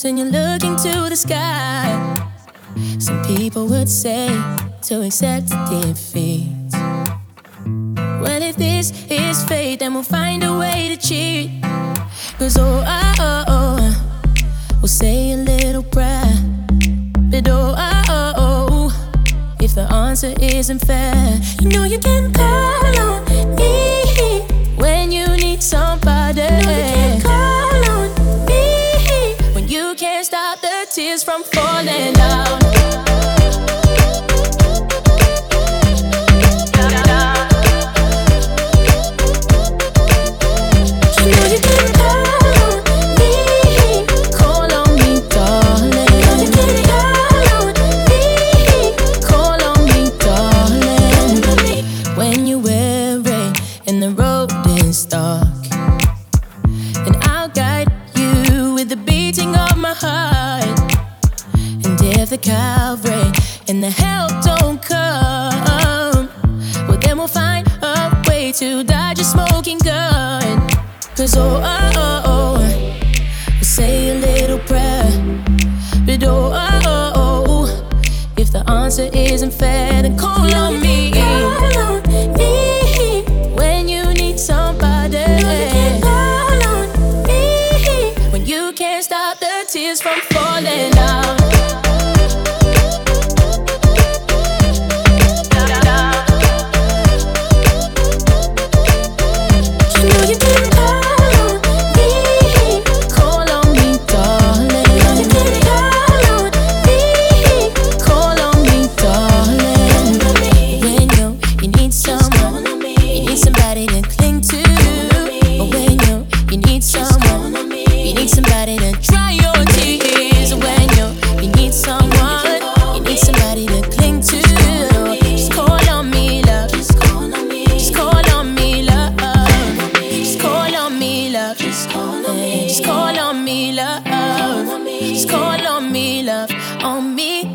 close and you look into the sky. Some people would say to accept defeat. Well, if this is fate, then we'll find a way to cheat. 'Cause we'll say a little prayer. But if the answer isn't fair, you know you can call on me when you need somebody. You know you can call on me when you can't stop the tears from falling down. The Calvary and the help don't come, well then we'll find a way to dodge a smoking gun. 'Cause we'll say a little prayer. But if the answer isn't fair, then call on me. Call on me when you need somebody. Call on me when you can't stop the tears from falling down. Just call on me, love. Just call on me, love. On me.